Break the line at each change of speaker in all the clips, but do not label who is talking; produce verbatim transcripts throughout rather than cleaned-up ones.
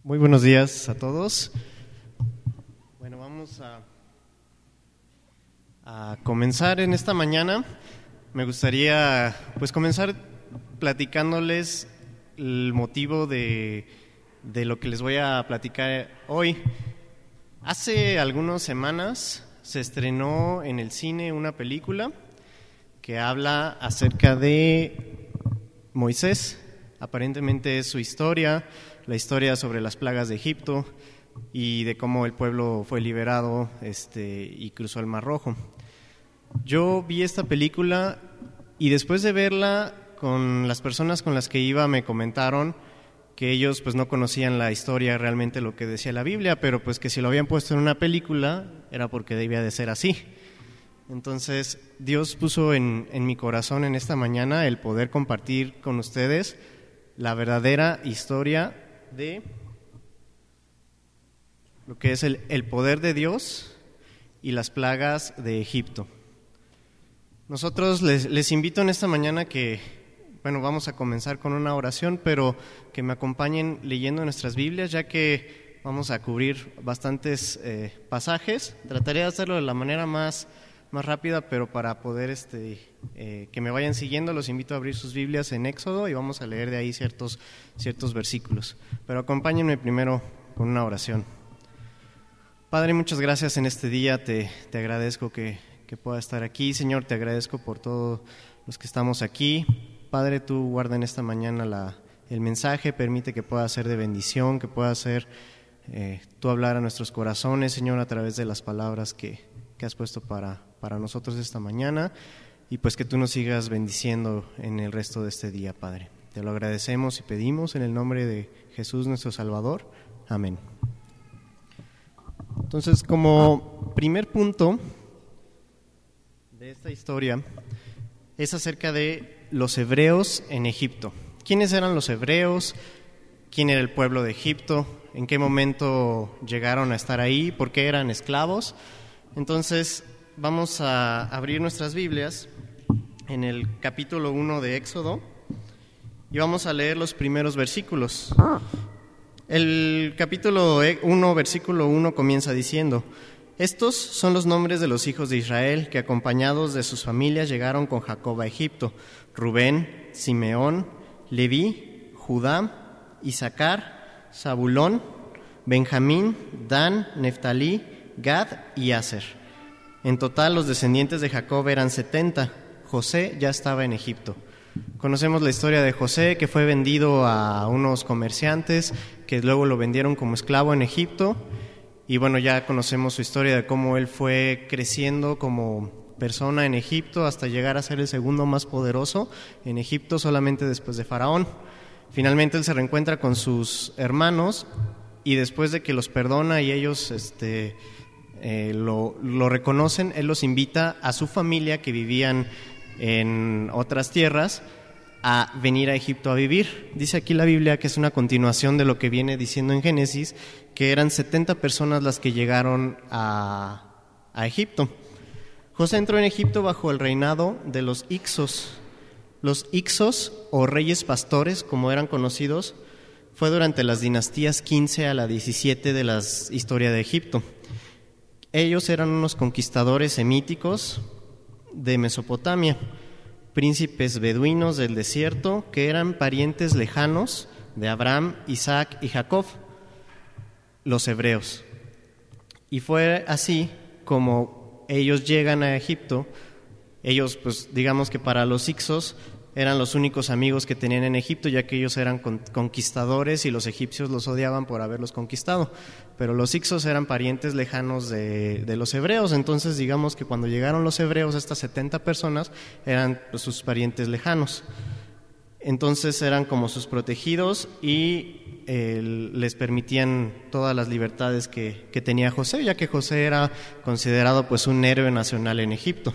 Muy buenos días a todos. Bueno, vamos a, a comenzar en esta mañana. Me gustaría pues comenzar platicándoles el motivo de, de lo que les voy a platicar hoy. Hace algunas semanas se estrenó en el cine una película que habla acerca de Moisés. Aparentemente es su historia, la historia sobre las plagas de Egipto y de cómo el pueblo fue liberado este, y cruzó el Mar Rojo. Yo vi esta película y después de verla, con las personas con las que iba me comentaron que ellos pues no conocían la historia, realmente lo que decía la Biblia, pero pues que si lo habían puesto en una película era porque debía de ser así. Entonces Dios puso en, en mi corazón en esta mañana el poder compartir con ustedes la verdadera historia de lo que es el, el poder de Dios y las plagas de Egipto. Nosotros les, les invito en esta mañana que, bueno, vamos a comenzar con una oración, pero que me acompañen leyendo nuestras Biblias, ya que vamos a cubrir bastantes eh, pasajes. Trataré de hacerlo de la manera más, más rápida, pero para poder este, eh, que me vayan siguiendo, los invito a abrir sus Biblias en Éxodo y vamos a leer de ahí ciertos, ciertos versículos. Pero acompáñenme primero con una oración. Padre, muchas gracias en este día, te, te agradezco que, que pueda estar aquí. Señor, te agradezco por todos los que estamos aquí. Padre, tú guarda en esta mañana la, el mensaje, permite que pueda ser de bendición, que pueda ser eh, tú hablar a nuestros corazones, Señor, a través de las palabras que, que has puesto para, para nosotros esta mañana, y pues que tú nos sigas bendiciendo en el resto de este día, Padre. Te lo agradecemos y pedimos en el nombre de Jesús nuestro Salvador. Amén. Entonces, como primer punto de esta historia es acerca de los hebreos en Egipto. ¿Quiénes eran los hebreos? ¿Quién era el pueblo de Egipto? ¿En qué momento llegaron a estar ahí? ¿Por qué eran esclavos? Entonces, vamos a abrir nuestras Biblias en el capítulo uno de Éxodo y vamos a leer los primeros versículos. El capítulo uno, versículo uno comienza diciendo: Estos son los nombres de los hijos de Israel que acompañados de sus familias llegaron con Jacob a Egipto: Rubén, Simeón, Leví, Judá, Isaacar, Zabulón, Benjamín, Dan, Neftalí, Gad y Aser. En total los descendientes de Jacob eran setenta. José ya estaba en Egipto. Conocemos la historia de José, que fue vendido a unos comerciantes que luego lo vendieron como esclavo en Egipto. Y bueno, ya conocemos su historia de cómo él fue creciendo como persona en Egipto hasta llegar a ser el segundo más poderoso en Egipto, solamente después de Faraón. Finalmente él se reencuentra con sus hermanos y después de que los perdona y ellos este, eh, lo, lo reconocen, él los invita a su familia que vivían en otras tierras a venir a Egipto a vivir. Dice aquí la Biblia que es una continuación de lo que viene diciendo en Génesis, que eran setenta personas las que llegaron a, a Egipto. José entró en Egipto bajo el reinado de los Hicsos. Los Hicsos, o reyes pastores, como eran conocidos, fue durante las dinastías quince a la diecisiete de la historia de Egipto. Ellos eran unos conquistadores semíticos de Mesopotamia, príncipes beduinos del desierto que eran parientes lejanos de Abraham, Isaac y Jacob, los hebreos. Y fue así como ellos llegan a Egipto. Ellos, pues digamos que para los Hicsos eran los únicos amigos que tenían en Egipto, ya que ellos eran con, conquistadores y los egipcios los odiaban por haberlos conquistado. Pero los Hicsos eran parientes lejanos de, de los hebreos, entonces digamos que cuando llegaron los hebreos, estas setenta personas eran pues, sus parientes lejanos. Entonces eran como sus protegidos y eh, les permitían todas las libertades que, que tenía José, ya que José era considerado pues un héroe nacional en Egipto.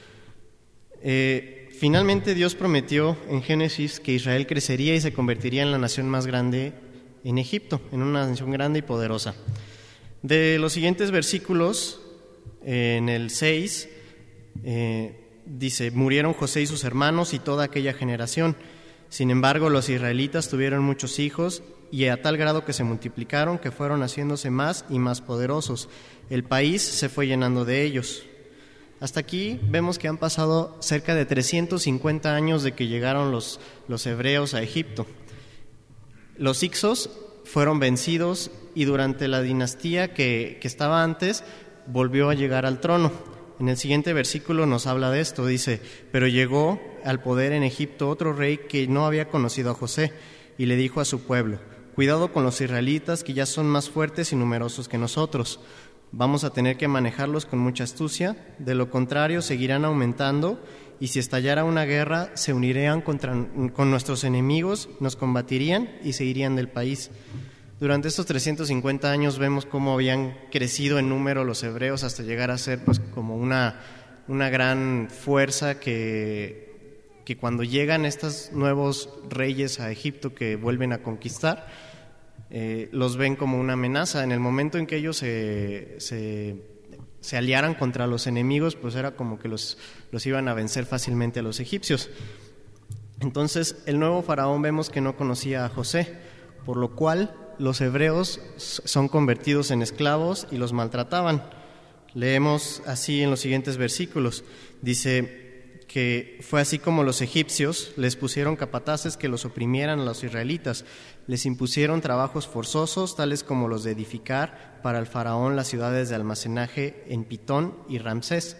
Eh, Finalmente Dios prometió en Génesis que Israel crecería y se convertiría en la nación más grande en Egipto, en una nación grande y poderosa. De los siguientes versículos, eh, en el seis, eh, dice: murieron José y sus hermanos y toda aquella generación. Sin embargo, los israelitas tuvieron muchos hijos y a tal grado que se multiplicaron que fueron haciéndose más y más poderosos. El país se fue llenando de ellos. Hasta aquí vemos que han pasado cerca de trescientos cincuenta años de que llegaron los, los hebreos a Egipto. Los hicsos fueron vencidos y durante la dinastía que, que estaba antes volvió a llegar al trono. En el siguiente versículo nos habla de esto, dice: pero llegó al poder en Egipto otro rey que no había conocido a José y le dijo a su pueblo: cuidado con los israelitas, que ya son más fuertes y numerosos que nosotros. Vamos a tener que manejarlos con mucha astucia, de lo contrario seguirán aumentando, y si estallara una guerra se unirían contra, con nuestros enemigos, nos combatirían y se irían del país. Durante estos trescientos cincuenta años vemos cómo habían crecido en número los hebreos hasta llegar a ser pues como una, una gran fuerza que, que cuando llegan estos nuevos reyes a Egipto que vuelven a conquistar, eh, los ven como una amenaza. En el momento en que ellos se, se, se aliaran contra los enemigos, pues era como que los, los iban a vencer fácilmente a los egipcios. Entonces el nuevo faraón vemos que no conocía a José, por lo cual los hebreos son convertidos en esclavos y los maltrataban. Leemos así en los siguientes versículos. Dice que fue así como los egipcios les pusieron capataces que los oprimieran a los israelitas. Les impusieron trabajos forzosos, tales como los de edificar para el faraón las ciudades de almacenaje en Pitón y Ramsés.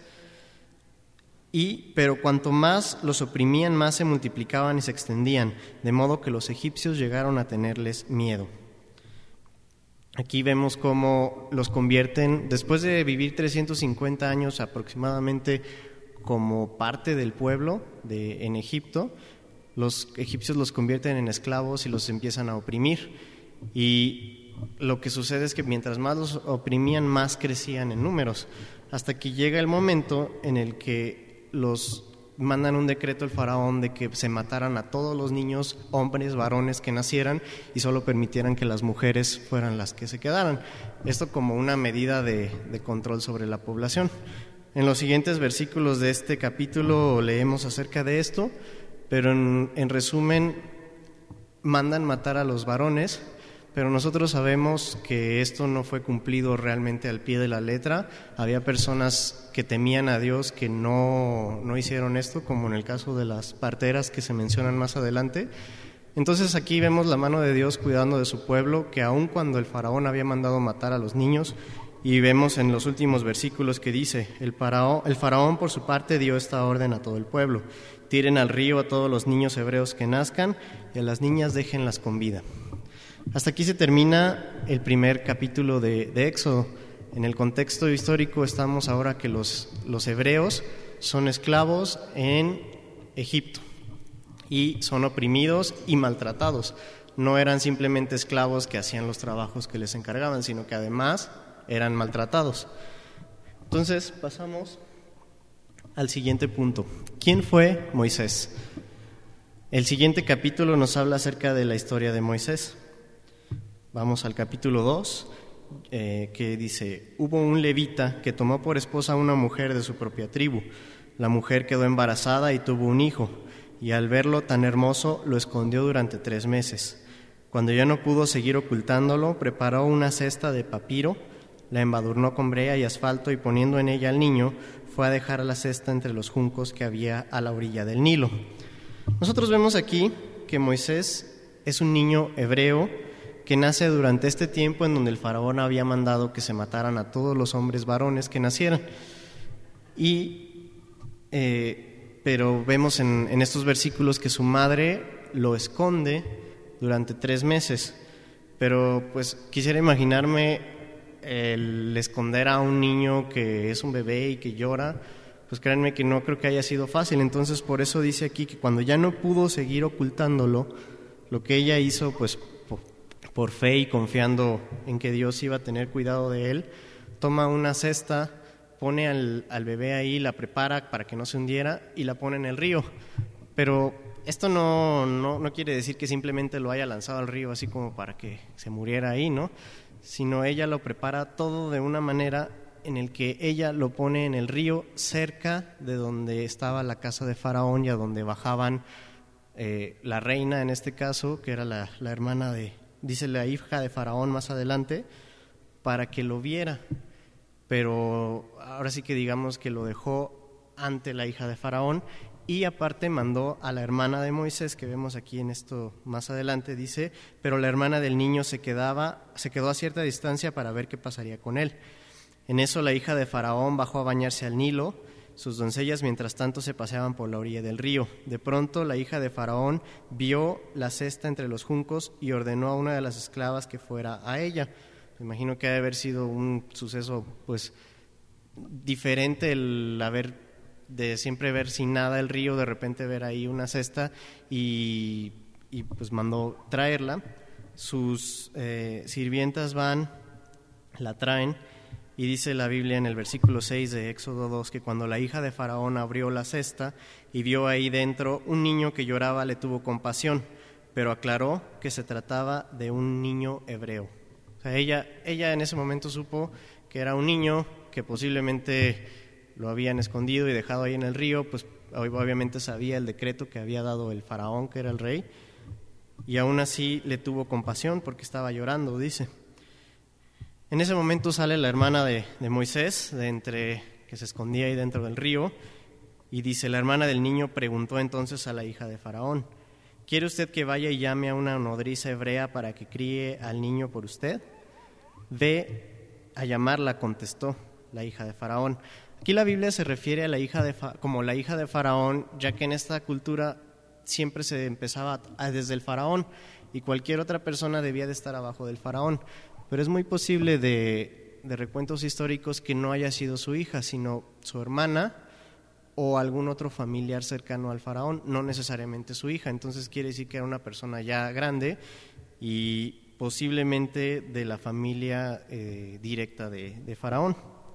Y, pero cuanto más los oprimían, más se multiplicaban y se extendían, de modo que los egipcios llegaron a tenerles miedo. Aquí vemos cómo los convierten, después de vivir trescientos cincuenta años aproximadamente como parte del pueblo de, en Egipto, los egipcios los convierten en esclavos y los empiezan a oprimir. Y lo que sucede es que mientras más los oprimían, más crecían en números, hasta que llega el momento en el que los mandan un decreto al faraón de que se mataran a todos los niños, hombres, varones que nacieran, y solo permitieran que las mujeres fueran las que se quedaran. Esto como una medida de, de control sobre la población. En los siguientes versículos de este capítulo leemos acerca de esto, pero en, en resumen, mandan matar a los varones, pero nosotros sabemos que esto no fue cumplido realmente al pie de la letra. Había personas que temían a Dios que no, no hicieron esto, como en el caso de las parteras que se mencionan más adelante. Entonces aquí vemos la mano de Dios cuidando de su pueblo, que aun cuando el faraón había mandado matar a los niños, y vemos en los últimos versículos que dice: el faraón, el faraón por su parte dio esta orden a todo el pueblo: tiren al río a todos los niños hebreos que nazcan, y a las niñas déjenlas con vida. Hasta aquí se termina el primer capítulo de, de Éxodo. En el contexto histórico estamos ahora que los, los hebreos son esclavos en Egipto y son oprimidos y maltratados. No eran simplemente esclavos que hacían los trabajos que les encargaban, sino que además eran maltratados. Entonces pasamos al siguiente punto. ¿Quién fue Moisés? El siguiente capítulo nos habla acerca de la historia de Moisés. Vamos al capítulo dos, eh, que dice: hubo un levita que tomó por esposa a una mujer de su propia tribu. La mujer quedó embarazada y tuvo un hijo, y al verlo tan hermoso lo escondió durante tres meses. Cuando ya no pudo seguir ocultándolo, preparó una cesta de papiro, la embadurnó con brea y asfalto, y poniendo en ella al niño, fue a dejar la cesta entre los juncos que había a la orilla del Nilo. Nosotros vemos aquí que Moisés es un niño hebreo que nace durante este tiempo en donde el faraón había mandado que se mataran a todos los hombres varones que nacieran. Y, eh, pero vemos en, en estos versículos que su madre lo esconde durante tres meses. Pero pues quisiera imaginarme el esconder a un niño que es un bebé y que llora, pues créanme que no creo que haya sido fácil. Entonces por eso dice aquí que cuando ya no pudo seguir ocultándolo, lo que ella hizo, pues por fe y confiando en que Dios iba a tener cuidado de él, toma una cesta, pone al, al bebé ahí, la prepara para que no se hundiera y la pone en el río. Pero esto no, no, no quiere decir que simplemente lo haya lanzado al río así como para que se muriera ahí, ¿no? Sino ella lo prepara todo de una manera en el que ella lo pone en el río cerca de donde estaba la casa de Faraón y a donde bajaban eh, la reina, en este caso, que era la, la hermana de dice la hija de Faraón más adelante, para que lo viera. Pero ahora sí que digamos que lo dejó ante la hija de Faraón, y aparte mandó a la hermana de Moisés, que vemos aquí en esto más adelante, dice, pero la hermana del niño se quedaba, se quedó a cierta distancia para ver qué pasaría con él. En eso la hija de Faraón bajó a bañarse al Nilo, sus doncellas mientras tanto se paseaban por la orilla del río. De pronto la hija de Faraón vio la cesta entre los juncos y ordenó a una de las esclavas que fuera a ella. Me imagino que ha de haber sido un suceso pues diferente el haber de siempre ver sin nada el río, de repente ver ahí una cesta y, y pues mandó traerla. Sus eh, sirvientas van, la traen, y dice la Biblia en el versículo seis de Éxodo dos que cuando la hija de Faraón abrió la cesta y vio ahí dentro un niño que lloraba, le tuvo compasión, pero aclaró que se trataba de un niño hebreo. O sea, ella, ella en ese momento supo que era un niño que posiblemente lo habían escondido y dejado ahí en el río, pues obviamente sabía el decreto que había dado el faraón, que era el rey, y aún así le tuvo compasión porque estaba llorando, dice. En ese momento sale la hermana de, de Moisés, de entre que se escondía ahí dentro del río, y dice, la hermana del niño preguntó entonces a la hija de Faraón, ¿quiere usted que vaya y llame a una nodriza hebrea para que críe al niño por usted? Ve a llamarla, contestó la hija de Faraón. Aquí la Biblia se refiere a la hija de Fa- como la hija de Faraón, ya que en esta cultura siempre se empezaba a, desde el faraón y cualquier otra persona debía de estar abajo del faraón. Pero es muy posible de, de recuentos históricos que no haya sido su hija, sino su hermana o algún otro familiar cercano al faraón, no necesariamente su hija. Entonces quiere decir que era una persona ya grande y posiblemente de la familia eh, directa de, de faraón.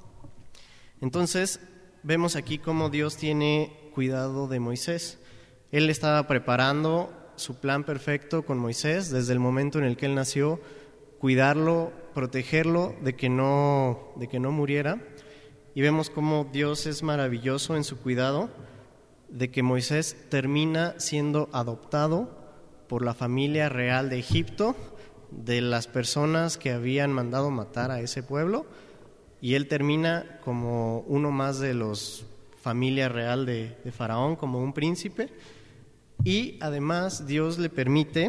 Entonces, vemos aquí cómo Dios tiene cuidado de Moisés. Él estaba preparando su plan perfecto con Moisés desde el momento en el que él nació, cuidarlo, protegerlo de que no, de que no muriera. Y vemos cómo Dios es maravilloso en su cuidado, de que Moisés termina siendo adoptado por la familia real de Egipto, de las personas que habían mandado matar a ese pueblo, y él termina como uno más de los familia real de, de Faraón, como un príncipe, y además Dios le permite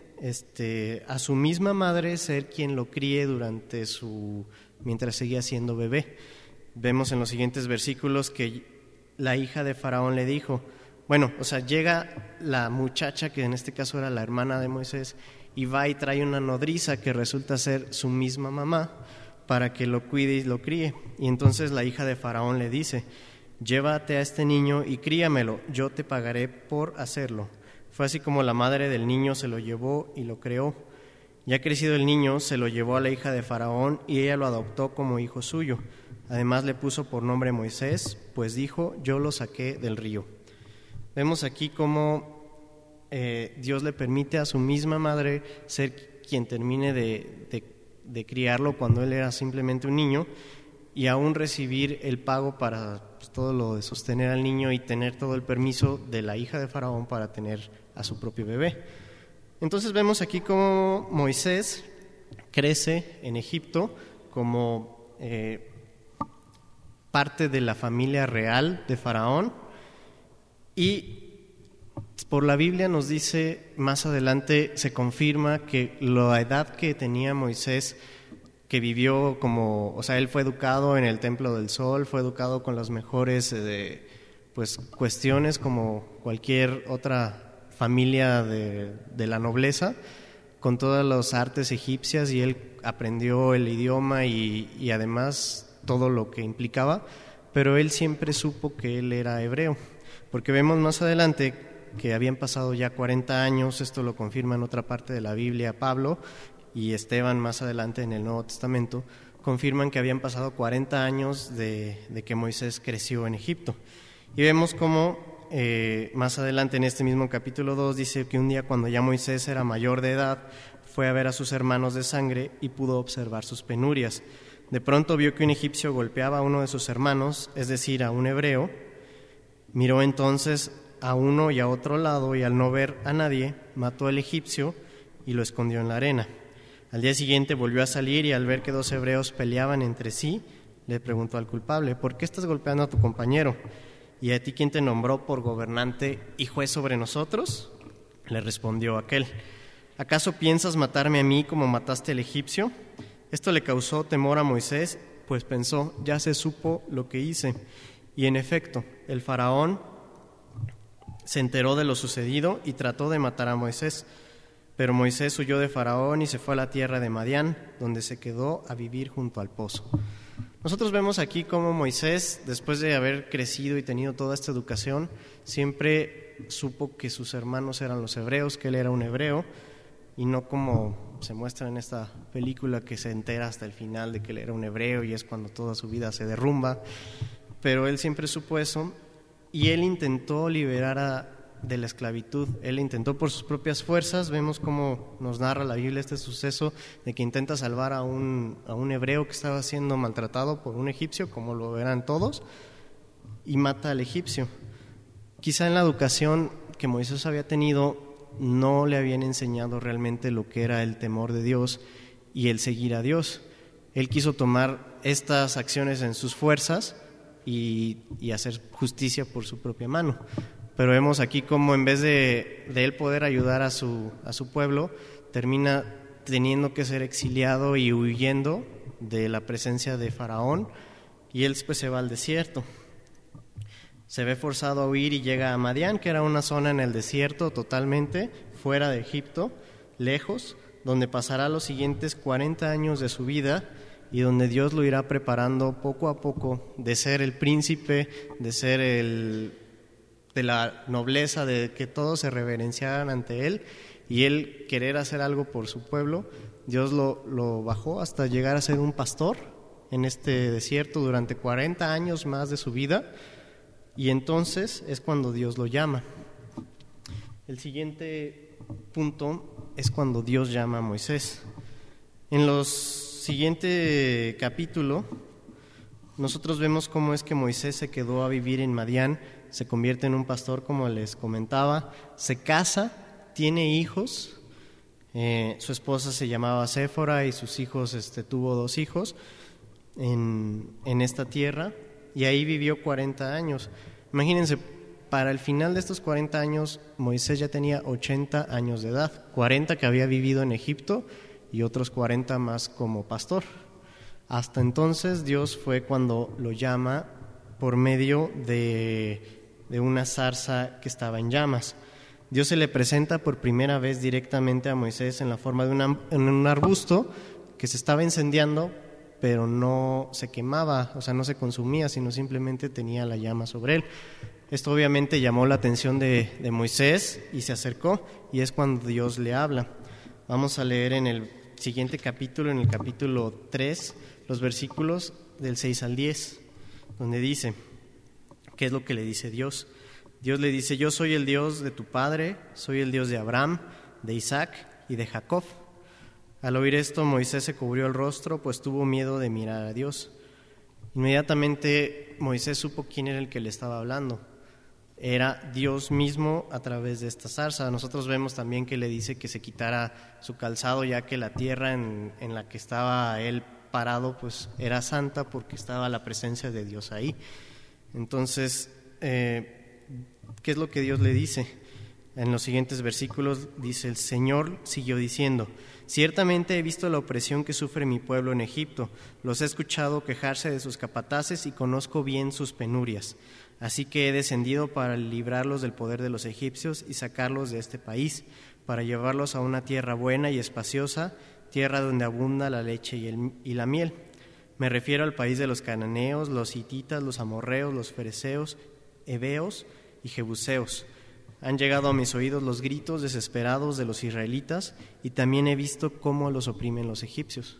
este, a su misma madre ser quien lo críe durante su, mientras seguía siendo bebé. Vemos en los siguientes versículos que la hija de Faraón le dijo, bueno, o sea, llega la muchacha, que en este caso era la hermana de Moisés, y va y trae una nodriza que resulta ser su misma mamá, para que lo cuide y lo críe. Y entonces la hija de Faraón le dice, llévate a este niño y críamelo, yo te pagaré por hacerlo. Fue así como la madre del niño se lo llevó y lo creó. Ya crecido el niño, se lo llevó a la hija de Faraón y ella lo adoptó como hijo suyo. Además le puso por nombre Moisés, pues dijo, yo lo saqué del río. Vemos aquí cómo eh, Dios le permite a su misma madre ser quien termine de, de de criarlo cuando él era simplemente un niño y aún recibir el pago para pues, todo lo de sostener al niño y tener todo el permiso de la hija de Faraón para tener a su propio bebé. Entonces vemos aquí cómo Moisés crece en Egipto como eh, parte de la familia real de Faraón, y por la Biblia nos dice, más adelante se confirma que la edad que tenía Moisés, que vivió como, o sea, él fue educado en el Templo del Sol, fue educado con las mejores eh, pues, cuestiones como cualquier otra familia de, de la nobleza, con todas las artes egipcias, y él aprendió el idioma y, y además todo lo que implicaba, pero él siempre supo que él era hebreo, porque vemos más adelante que habían pasado ya cuarenta años, esto lo confirma en otra parte de la Biblia Pablo, y Esteban más adelante en el Nuevo Testamento, confirman que habían pasado cuarenta años de, de que Moisés creció en Egipto. Y vemos cómo eh, más adelante en este mismo capítulo dos dice que un día cuando ya Moisés era mayor de edad, fue a ver a sus hermanos de sangre y pudo observar sus penurias. De pronto vio que un egipcio golpeaba a uno de sus hermanos, es decir, a un hebreo. Miró entonces a uno y a otro lado, y al no ver a nadie, mató al egipcio y lo escondió en la arena. Al día siguiente volvió a salir y al ver que dos hebreos peleaban entre sí, le preguntó al culpable: ¿por qué estás golpeando a tu compañero? ¿Y a ti quién te nombró por gobernante y juez sobre nosotros? Le respondió aquel: ¿acaso piensas matarme a mí como mataste al egipcio? Esto le causó temor a Moisés, pues pensó: ya se supo lo que hice. Y en efecto, el faraón se enteró de lo sucedido y trató de matar a Moisés. Pero Moisés huyó de Faraón y se fue a la tierra de Madián, donde se quedó a vivir junto al pozo. Nosotros vemos aquí cómo Moisés, después de haber crecido y tenido toda esta educación, siempre supo que sus hermanos eran los hebreos, que él era un hebreo, y no como se muestra en esta película, que se entera hasta el final de que él era un hebreo y es cuando toda su vida se derrumba. Pero él siempre supo eso, y él intentó liberar a, de la esclavitud. Él intentó por sus propias fuerzas. Vemos cómo nos narra la Biblia este suceso de que intenta salvar a un, a un hebreo que estaba siendo maltratado por un egipcio, como lo eran todos, y mata al egipcio. Quizá en la educación que Moisés había tenido no le habían enseñado realmente lo que era el temor de Dios y el seguir a Dios. Él quiso tomar estas acciones en sus fuerzas y, y hacer justicia por su propia mano. Pero vemos aquí cómo en vez de, de él poder ayudar a su, a su pueblo, termina teniendo que ser exiliado y huyendo de la presencia de Faraón, y él pues se va al desierto. Se ve forzado a huir y llega a Madián, que era una zona en el desierto totalmente fuera de Egipto, lejos, donde pasará los siguientes cuarenta años de su vida y donde Dios lo irá preparando poco a poco de ser el príncipe, de ser el... de la nobleza, de que todos se reverenciaran ante él, y él querer hacer algo por su pueblo. Dios lo, lo bajó hasta llegar a ser un pastor en este desierto durante cuarenta años más de su vida, y entonces es cuando Dios lo llama. El siguiente punto es cuando Dios llama a Moisés. En los siguiente capítulo nosotros vemos cómo es que Moisés se quedó a vivir en Madián, se convierte en un pastor, como les comentaba, se casa, tiene hijos, eh, su esposa se llamaba Séfora y sus hijos, este, tuvo dos hijos en, en esta tierra, y ahí vivió cuarenta años. Imagínense, para el final de estos cuarenta años, Moisés ya tenía ochenta años de edad, cuarenta que había vivido en Egipto y otros cuarenta más como pastor. Hasta entonces Dios fue cuando lo llama por medio de, de una zarza que estaba en llamas. Dios se le presenta por primera vez directamente a Moisés en la forma de una, en un arbusto que se estaba incendiando, pero no se quemaba, o sea, no se consumía, sino simplemente tenía la llama sobre él. Esto obviamente llamó la atención de, de Moisés y se acercó, y es cuando Dios le habla. Vamos a leer en el siguiente capítulo, en el capítulo tres, los versículos del seis al diez, donde dice, ¿qué es lo que le dice Dios? Dios le dice: yo soy el Dios de tu padre, soy el Dios de Abraham, de Isaac y de Jacob. Al oír esto, Moisés se cubrió el rostro, pues tuvo miedo de mirar a Dios. Inmediatamente Moisés supo quién era el que le estaba hablando. Era Dios mismo a través de esta zarza. Nosotros vemos también que le dice que se quitara su calzado, ya que la tierra en, en la que estaba él parado pues era santa, porque estaba la presencia de Dios ahí. Entonces, eh, ¿qué es lo que Dios le dice? En los siguientes versículos dice: el Señor siguió diciendo: ciertamente he visto la opresión que sufre mi pueblo en Egipto, los he escuchado quejarse de sus capataces y conozco bien sus penurias. Así que he descendido para librarlos del poder de los egipcios y sacarlos de este país, para llevarlos a una tierra buena y espaciosa, tierra donde abunda la leche y, el, y la miel. Me refiero al país de los cananeos, los hititas, los amorreos, los fereceos, heveos y jebuseos. Han llegado a mis oídos los gritos desesperados de los israelitas, y también he visto cómo los oprimen los egipcios.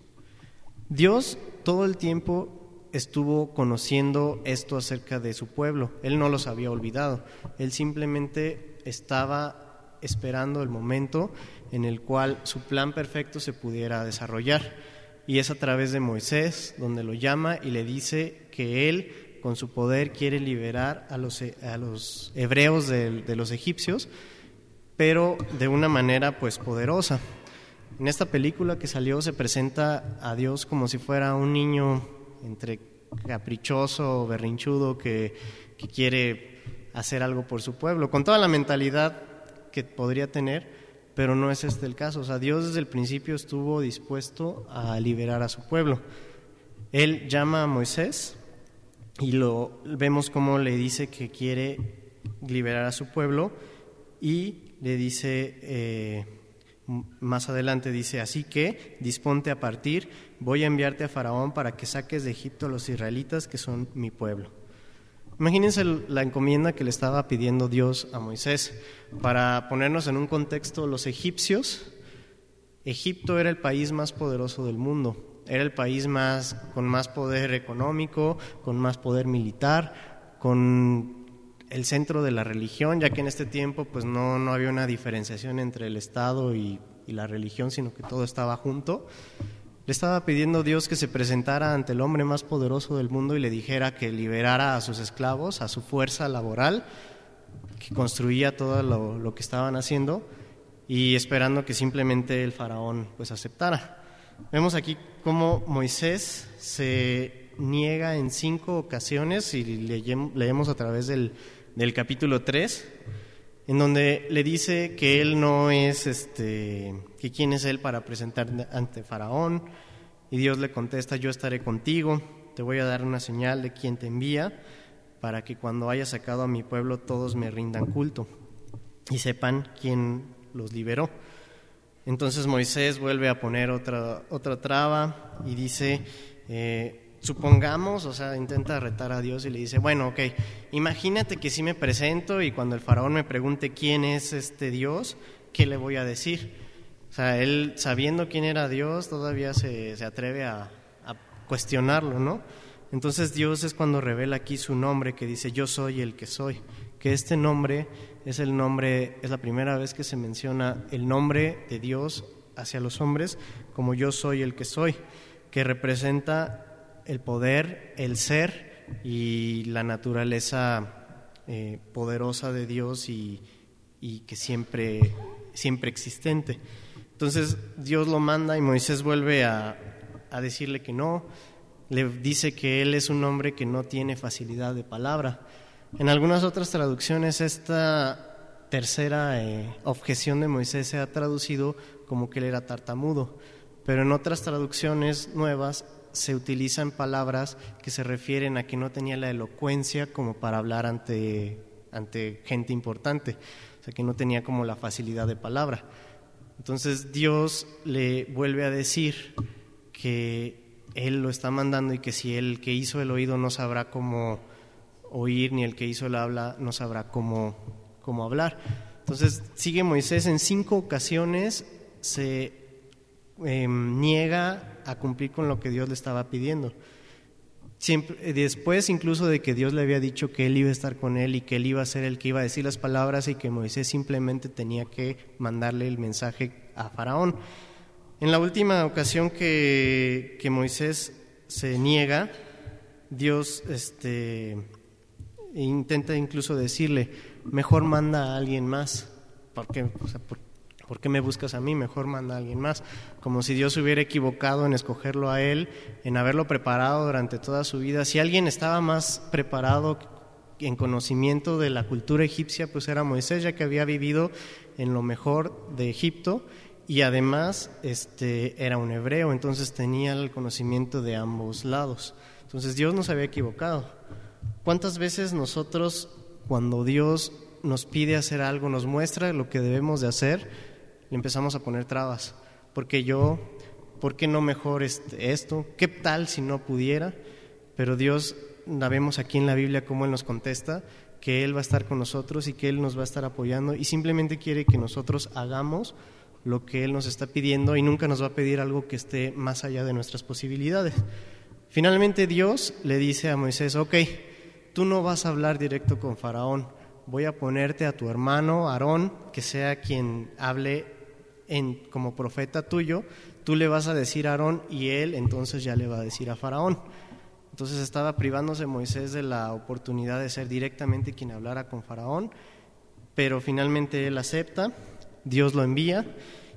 Dios todo el tiempo estuvo conociendo esto acerca de su pueblo. Él no los había olvidado. Él simplemente estaba esperando el momento en el cual su plan perfecto se pudiera desarrollar. Y es a través de Moisés, donde lo llama y le dice que él, con su poder, quiere liberar a los, a los hebreos de, de los egipcios, pero de una manera pues poderosa. En esta película que salió se presenta a Dios como si fuera un niño entre caprichoso, berrinchudo, que, que quiere hacer algo por su pueblo, con toda la mentalidad que podría tener, pero no es este el caso. O sea, Dios desde el principio estuvo dispuesto a liberar a su pueblo. Él llama a Moisés y lo vemos como le dice que quiere liberar a su pueblo, y le dice, eh, más adelante dice, así que disponte a partir, voy a enviarte a Faraón para que saques de Egipto a los israelitas, que son mi pueblo. Imagínense la encomienda que le estaba pidiendo Dios a Moisés. Para ponernos en un contexto, los egipcios, Egipto era el país más poderoso del mundo, era el país más, con más poder económico, con más poder militar, con el centro de la religión, ya que en este tiempo pues no, no había una diferenciación entre el Estado y, y la religión, sino que todo estaba junto. Le estaba pidiendo a Dios que se presentara ante el hombre más poderoso del mundo y le dijera que liberara a sus esclavos, a su fuerza laboral, que construía todo lo, lo que estaban haciendo, y esperando que simplemente el faraón pues aceptara. Vemos aquí cómo Moisés se niega en cinco ocasiones, y leemos a través del, del capítulo tres, en donde le dice que él no es, este, que quién es él para presentar ante Faraón, y Dios le contesta, yo estaré contigo, te voy a dar una señal de quién te envía, para que cuando haya sacado a mi pueblo todos me rindan culto y sepan quién los liberó. Entonces Moisés vuelve a poner otra, otra traba y dice, eh, supongamos, o sea, intenta retar a Dios y le dice, bueno, ok, imagínate que sí me presento y cuando el faraón me pregunte quién es este Dios, ¿qué le voy a decir? O sea, él sabiendo quién era Dios todavía se, se atreve a, a cuestionarlo, ¿no? Entonces Dios es cuando revela aquí su nombre, que dice, yo soy el que soy, que este nombre es el nombre, es la primera vez que se menciona el nombre de Dios hacia los hombres como yo soy el que soy, que representa el poder, el ser y la naturaleza eh, poderosa de Dios y, y que siempre, siempre existente. Entonces Dios lo manda y Moisés vuelve a, a decirle que no, le dice que él es un hombre que no tiene facilidad de palabra. En algunas otras traducciones esta tercera eh, objeción de Moisés se ha traducido como que él era tartamudo, pero en otras traducciones nuevas se utilizan palabras que se refieren a que no tenía la elocuencia como para hablar ante, ante gente importante, o sea que no tenía como la facilidad de palabra. Entonces Dios le vuelve a decir que Él lo está mandando y que si el que hizo el oído no sabrá cómo oír, ni el que hizo el habla no sabrá cómo, cómo hablar. Entonces sigue Moisés en cinco ocasiones, se eh, niega a cumplir con lo que Dios le estaba pidiendo. Siempre, después incluso de que Dios le había dicho que Él iba a estar con él y que Él iba a ser el que iba a decir las palabras y que Moisés simplemente tenía que mandarle el mensaje a Faraón. En la última ocasión que, que Moisés se niega, Dios este, intenta incluso decirle, mejor manda a alguien más, ¿por qué? O sea, ¿por, ¿por qué me buscas a mí? Mejor manda a alguien más, como si Dios se hubiera equivocado en escogerlo a él, en haberlo preparado durante toda su vida. Si alguien estaba más preparado en conocimiento de la cultura egipcia, pues era Moisés, ya que había vivido en lo mejor de Egipto, y además este, era un hebreo, entonces tenía el conocimiento de ambos lados. Entonces Dios no se había equivocado. ¿Cuántas veces nosotros, cuando Dios nos pide hacer algo, nos muestra lo que debemos de hacer, le empezamos a poner trabas? Porque yo, ¿por qué no mejor este, esto? ¿Qué tal si no pudiera? Pero Dios, la vemos aquí en la Biblia cómo Él nos contesta, que Él va a estar con nosotros y que Él nos va a estar apoyando y simplemente quiere que nosotros hagamos lo que Él nos está pidiendo y nunca nos va a pedir algo que esté más allá de nuestras posibilidades. Finalmente Dios le dice a Moisés, ok, tú no vas a hablar directo con Faraón, voy a ponerte a tu hermano Aarón, que sea quien hable en, como profeta tuyo, tú le vas a decir a Aarón y él entonces ya le va a decir a Faraón. Entonces estaba privándose Moisés de la oportunidad de ser directamente quien hablara con Faraón, pero finalmente él acepta, Dios lo envía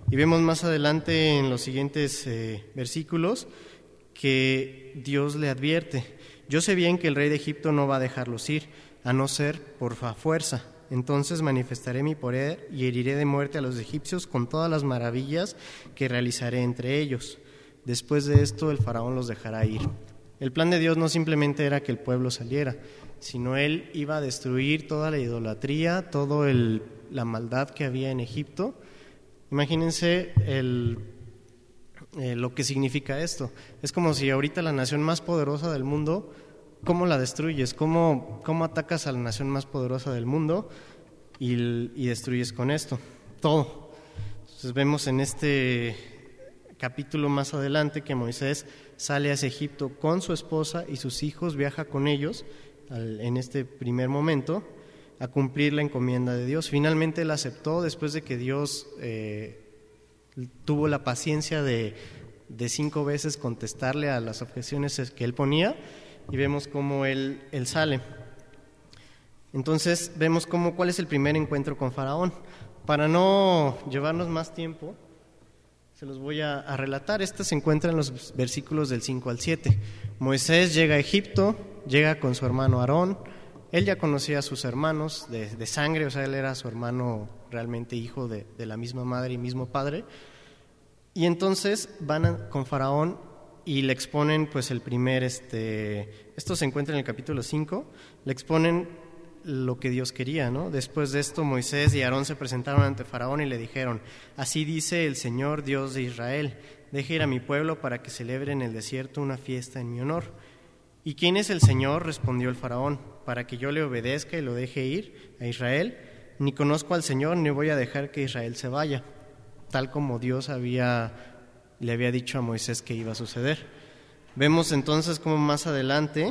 Y vemos más adelante en los siguientes eh, versículos que Dios le advierte: yo sé bien que el rey de Egipto no va a dejarlos ir, a no ser por fuerza. Entonces manifestaré mi poder y heriré de muerte a los egipcios con todas las maravillas que realizaré entre ellos. Después de esto el faraón los dejará ir. El plan de Dios no simplemente era que el pueblo saliera, sino él iba a destruir toda la idolatría, toda la maldad que había en Egipto. Imagínense el, eh, lo que significa esto. Es como si ahorita la nación más poderosa del mundo, ¿cómo la destruyes? ¿Cómo, cómo atacas a la nación más poderosa del mundo y, y destruyes con esto? Todo. Entonces vemos en este capítulo más adelante que Moisés sale hacia Egipto con su esposa y sus hijos, viaja con ellos al, en este primer momento a cumplir la encomienda de Dios. Finalmente él aceptó después de que Dios eh, tuvo la paciencia de, de cinco veces contestarle a las objeciones que él ponía, y vemos cómo él, él sale. Entonces vemos cómo, cuál es el primer encuentro con Faraón. Para no llevarnos más tiempo, se los voy a, a relatar. Este se encuentra en los versículos del cinco al siete. Moisés llega a Egipto, llega con su hermano Aarón. Él ya conocía a sus hermanos de, de sangre, o sea, él era su hermano realmente hijo de, de la misma madre y mismo padre. Y entonces van a, con Faraón y le exponen pues el primer, este, esto se encuentra en el capítulo cinco, le exponen lo que Dios quería, ¿no? Después de esto Moisés y Aarón se presentaron ante Faraón y le dijeron: así dice el Señor Dios de Israel, deje ir a mi pueblo para que celebre en el desierto una fiesta en mi honor. ¿Y quién es el Señor?, respondió el Faraón, para que yo le obedezca y lo deje ir a Israel. Ni conozco al Señor, ni voy a dejar que Israel se vaya, tal como Dios había, le había dicho a Moisés que iba a suceder. Vemos entonces cómo más adelante,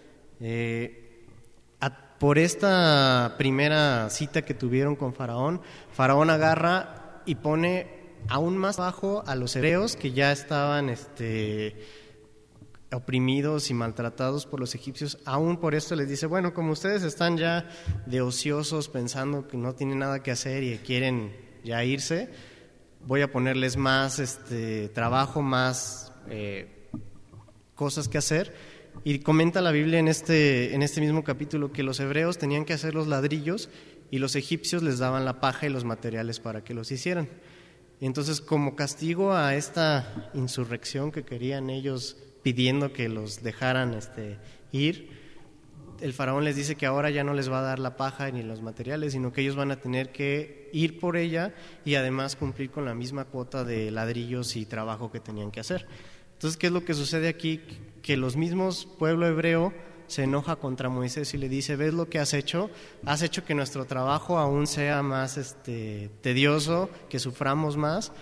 eh, a, por esta primera cita que tuvieron con Faraón, Faraón agarra y pone aún más abajo a los hebreos que ya estaban este, oprimidos y maltratados por los egipcios. Aún por esto les dice: bueno, como ustedes están ya de ociosos pensando que no tienen nada que hacer y quieren ya irse, voy a ponerles más este, trabajo, más eh, cosas que hacer. Y comenta la Biblia en este, en este mismo capítulo que los hebreos tenían que hacer los ladrillos y los egipcios les daban la paja y los materiales para que los hicieran. Y entonces, como castigo a esta insurrección que querían ellos pidiendo que los dejaran este, ir, el faraón les dice que ahora ya no les va a dar la paja ni los materiales, sino que ellos van a tener que ir por ella y además cumplir con la misma cuota de ladrillos y trabajo que tenían que hacer. Entonces, ¿qué es lo que sucede aquí? Que los mismos pueblo hebreo se enoja contra Moisés y le dice: ¿ves lo que has hecho? Has hecho que nuestro trabajo aún sea más este, tedioso, que suframos más,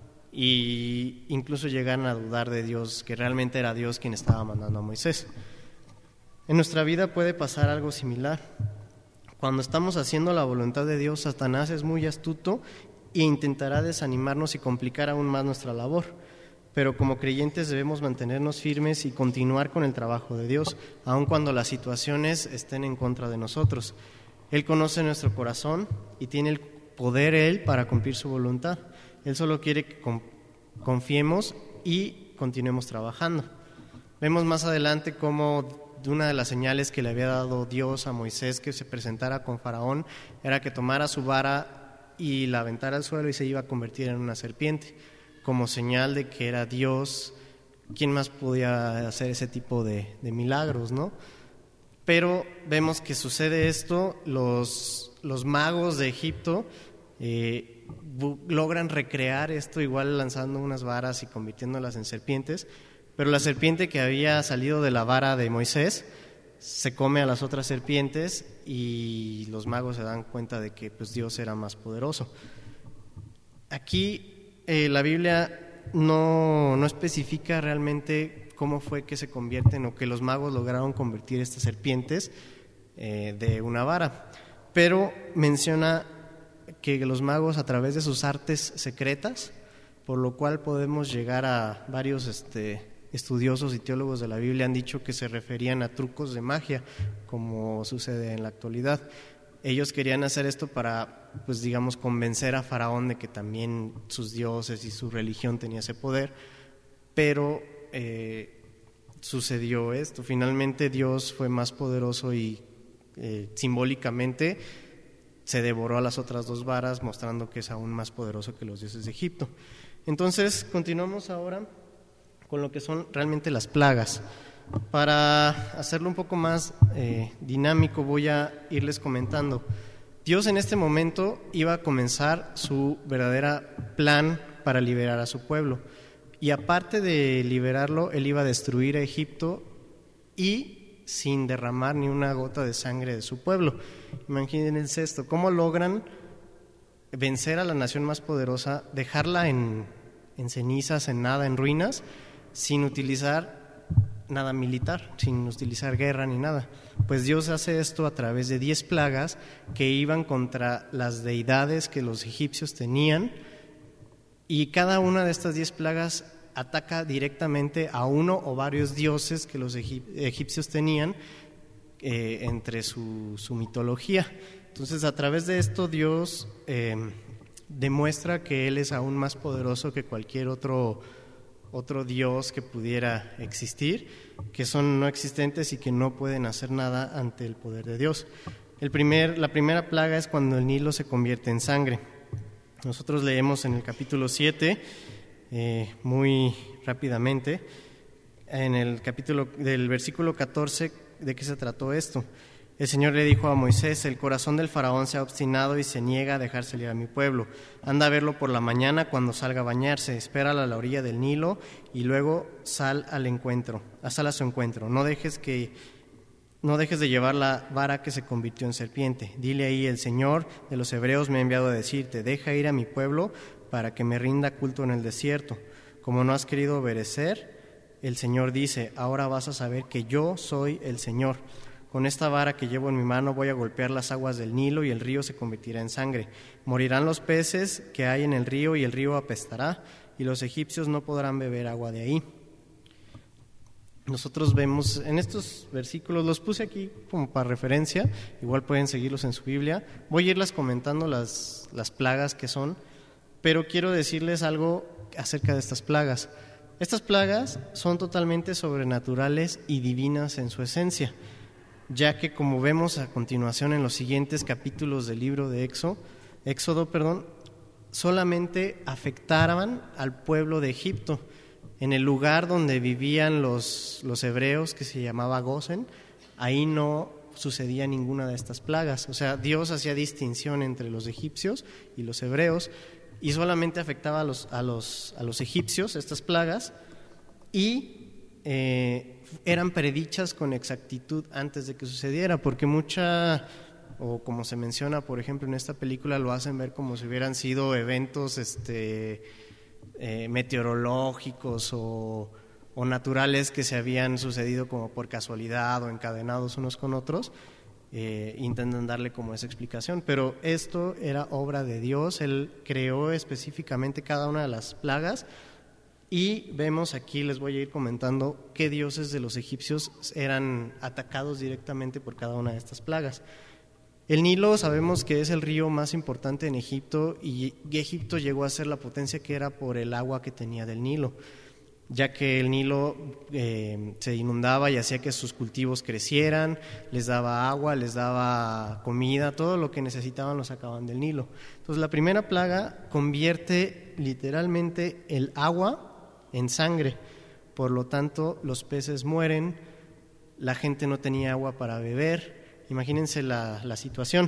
y incluso llegan a dudar de Dios, que realmente era Dios quien estaba mandando a Moisés. En nuestra vida puede pasar algo similar. Cuando estamos haciendo la voluntad de Dios, Satanás es muy astuto e intentará desanimarnos y complicar aún más nuestra labor. Pero como creyentes debemos mantenernos firmes y continuar con el trabajo de Dios, aun cuando las situaciones estén en contra de nosotros. Él conoce nuestro corazón y tiene el poder Él para cumplir su voluntad. Él solo quiere que confiemos y continuemos trabajando. Vemos más adelante cómo una de las señales que le había dado Dios a Moisés que se presentara con Faraón era que tomara su vara y la aventara al suelo y se iba a convertir en una serpiente, como señal de que era Dios. ¿Quién más podía hacer ese tipo de, de milagros, no? Pero vemos que sucede esto, los, los magos de Egipto eh, bu- logran recrear esto igual lanzando unas varas y convirtiéndolas en serpientes, pero la serpiente que había salido de la vara de Moisés se come a las otras serpientes y los magos se dan cuenta de que pues, Dios era más poderoso. Aquí Eh, la Biblia no, no especifica realmente cómo fue que se convierten o que los magos lograron convertir estas serpientes eh, de una vara, pero menciona que los magos a través de sus artes secretas, por lo cual podemos llegar a varios este, estudiosos y teólogos de la Biblia han dicho que se referían a trucos de magia, como sucede en la actualidad. ellos querían hacer esto para, pues digamos, convencer a Faraón de que también sus dioses y su religión tenía ese poder, pero eh, sucedió esto. Finalmente Dios fue más poderoso y eh, simbólicamente se devoró a las otras dos varas, mostrando que es aún más poderoso que los dioses de Egipto. Entonces, continuamos ahora con lo que son realmente las plagas. Para hacerlo un poco más eh, dinámico, voy a irles comentando. Dios en este momento iba a comenzar su verdadera plan para liberar a su pueblo. Y aparte de liberarlo, Él iba a destruir a Egipto y sin derramar ni una gota de sangre de su pueblo. Imagínense esto, ¿cómo logran vencer a la nación más poderosa, dejarla en, en cenizas, en nada, en ruinas, sin utilizar nada militar, sin utilizar guerra ni nada? Pues Dios hace esto a través de diez plagas que iban contra las deidades que los egipcios tenían, y cada una de estas diez plagas ataca directamente a uno o varios dioses que los egipcios tenían eh, entre su, su mitología. Entonces, a través de esto Dios eh, demuestra que Él es aún más poderoso que cualquier otro otro Dios que pudiera existir, que son no existentes y que no pueden hacer nada ante el poder de Dios. El primer, la primera plaga es cuando el Nilo se convierte en sangre. Nosotros leemos en el capítulo siete, eh, muy rápidamente, en el capítulo del versículo catorce, ¿de qué se trató esto? El Señor le dijo a Moisés: el corazón del faraón se ha obstinado y se niega a dejar salir a mi pueblo. Anda a verlo por la mañana cuando salga a bañarse, espérala a la orilla del Nilo y luego sal al encuentro, sal a su encuentro. No dejes que no dejes de llevar la vara que se convirtió en serpiente. Dile ahí: el Señor de los hebreos me ha enviado a decirte: deja ir a mi pueblo para que me rinda culto en el desierto. Como no has querido obedecer, el Señor dice: ahora vas a saber que yo soy el Señor. Con esta vara que llevo en mi mano voy a golpear las aguas del Nilo y el río se convertirá en sangre. Morirán los peces que hay en el río y el río apestará y los egipcios no podrán beber agua de ahí. Nosotros vemos en estos versículos, los puse aquí como para referencia, igual pueden seguirlos en su Biblia. Voy a irlas comentando las, las plagas que son, pero quiero decirles algo acerca de estas plagas. Estas plagas son totalmente sobrenaturales y divinas en su esencia, ya que, como vemos a continuación en los siguientes capítulos del libro de Éxodo, Éxodo, perdón, solamente afectaban al pueblo de Egipto. En el lugar donde vivían los, los hebreos, que se llamaba Gosen, ahí no sucedía ninguna de estas plagas. O sea, Dios hacía distinción entre los egipcios y los hebreos y solamente afectaba a los, a los, a los egipcios estas plagas, y eh, eran predichas con exactitud antes de que sucediera, porque mucha, o como se menciona por ejemplo en esta película, lo hacen ver como si hubieran sido eventos este, eh, meteorológicos o, o naturales que se habían sucedido como por casualidad o encadenados unos con otros. Eh, intentan darle como esa explicación, pero esto era obra de Dios. Él creó específicamente cada una de las plagas. Y vemos aquí, les voy a ir comentando qué dioses de los egipcios eran atacados directamente por cada una de estas plagas. El Nilo sabemos que es el río más importante en Egipto, y Egipto llegó a ser la potencia que era por el agua que tenía del Nilo, ya que el Nilo eh, se inundaba y hacía que sus cultivos crecieran, les daba agua, les daba comida, todo lo que necesitaban lo sacaban del Nilo. Entonces la primera plaga convierte literalmente el agua en sangre, por lo tanto los peces mueren, la gente no tenía agua para beber. Imagínense la, la situación.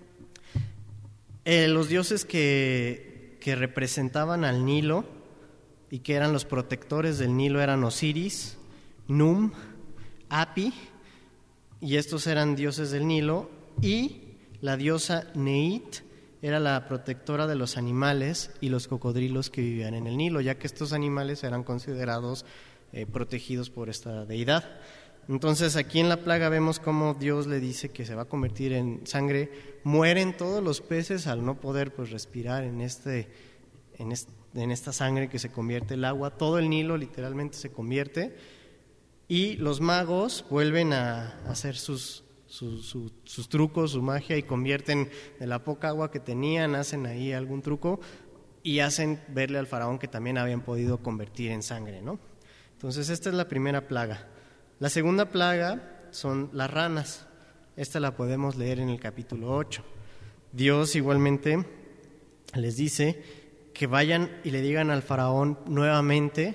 Eh, los dioses que, que representaban al Nilo y que eran los protectores del Nilo eran Osiris, Num, Api, y estos eran dioses del Nilo, y la diosa Neit era la protectora de los animales y los cocodrilos que vivían en el Nilo, ya que estos animales eran considerados eh, protegidos por esta deidad. Entonces aquí en la plaga vemos cómo Dios le dice que se va a convertir en sangre. Mueren todos los peces al no poder pues respirar en este, en este, en esta sangre que se convierte el agua. Todo el Nilo literalmente se convierte, y los magos vuelven a hacer sus su, su, sus trucos, su magia, y convierten de la poca agua que tenían, hacen ahí algún truco y hacen verle al faraón que también habían podido convertir en sangre, ¿no? Entonces esta es la primera plaga. La segunda plaga son las ranas. Esta la podemos leer en el capítulo ocho. Dios igualmente les dice que vayan y le digan al faraón nuevamente